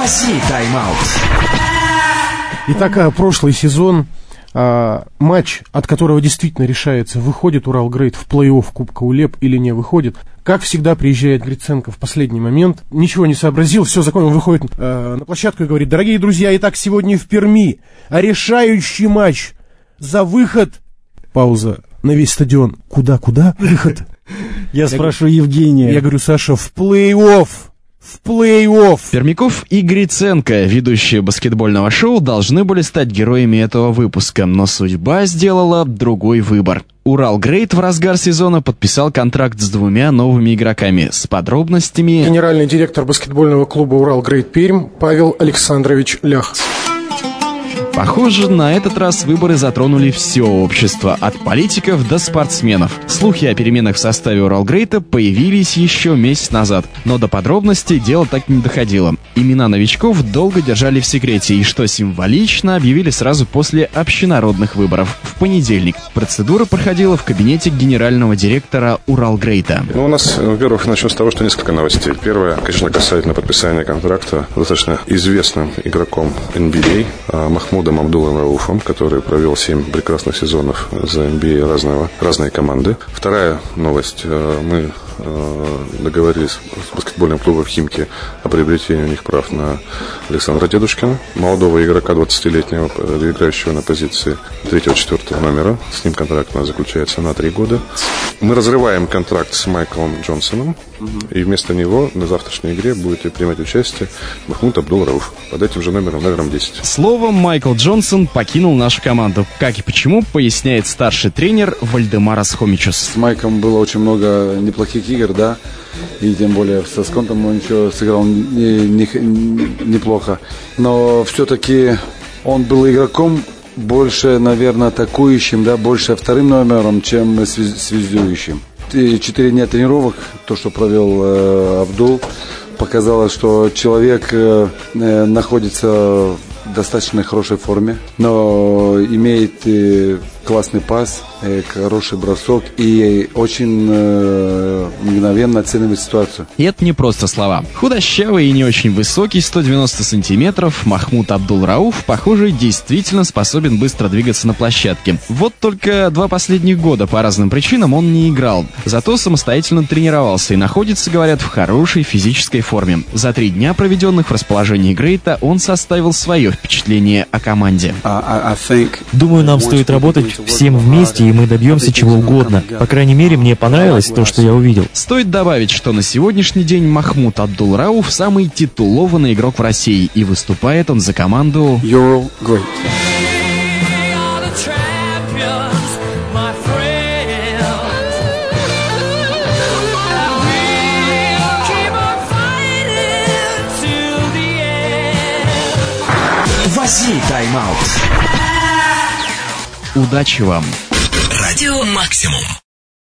Тайм-аут. Итак, прошлый сезон, матч, от которого действительно решается, выходит Урал Грейт в плей-офф Кубка УЛЕП или не выходит. Как всегда, приезжает Гриценко в последний момент, ничего не сообразил, все законно, выходит на площадку и говорит: дорогие друзья, итак, сегодня в Перми решающий матч за выход. Пауза на весь стадион. Куда? Выход. Я спрошу Евгения. Я говорю: Саша, в плей-офф. Пермяков и Гриценко, ведущие баскетбольного шоу, должны были стать героями этого выпуска, но судьба сделала другой выбор. Урал Грейт в разгар сезона подписал контракт с двумя новыми игроками. С подробностями... Генеральный директор баскетбольного клуба Урал Грейт Пермь Павел Александрович Лях. Похоже, на этот раз выборы затронули все общество, от политиков до спортсменов. Слухи о переменах в составе Уралгрейта появились еще месяц назад, но до подробностей дело так и не доходило. Имена новичков долго держали в секрете и, что символично, объявили сразу после общенародных выборов. В понедельник процедура проходила в кабинете генерального директора Уралгрейта. У нас, во-первых, начнем с того, что несколько новостей. Первое, конечно, касательно подписания контракта достаточно известным игроком NBA Махмудом Абдул-Рауфом, который провел 7 прекрасных сезонов за NBA разные команды. Вторая новость. Мы договорились с баскетбольным клубом «Химки» о приобретении у них прав на Александра Дедушкина, молодого игрока, 20-летнего, играющего на позиции 3-4 номера. С ним контракт у нас заключается на 3 года. Мы разрываем контракт с Майклом Джонсоном, и вместо него на завтрашней игре будет принимать участие Махмуд Абдул-Рауф под этим же номером 10. Словом, Майкл Джонсон покинул нашу команду. Как и почему, поясняет старший тренер Вальдемарас Хомичус. С Майком было очень много неплохих игр, да, и тем более со Сконтом он еще сыграл неплохо. Но все-таки он был игроком больше, наверное, атакующим, да, больше вторым номером, чем связующим. 4 дня тренировок, то, что провел Абдул, показало, что человек находится в достаточно хорошей форме, но имеет классный пас, хороший бросок и очень мгновенно оценивает ситуацию. И это не просто слова. Худощавый и не очень высокий, 190 сантиметров, Махмуд Абдул-Рауф, похоже, действительно способен быстро двигаться на площадке. Вот только 2 последних года по разным причинам он не играл. Зато самостоятельно тренировался и находится, говорят, в хорошей физической форме. За 3 дня, проведенных в расположении Грейта, он составил свое впечатление о команде. Думаю, нам стоит работать всем вместе, и мы добьемся чего угодно. По крайней мере, мне понравилось то, что я увидел. Стоит добавить, что на сегодняшний день Махмуд Абдул-Рауф самый титулованный игрок в России, и выступает он за команду Урал Грейт. Тайм-аут. Удачи вам! Радио Максимум.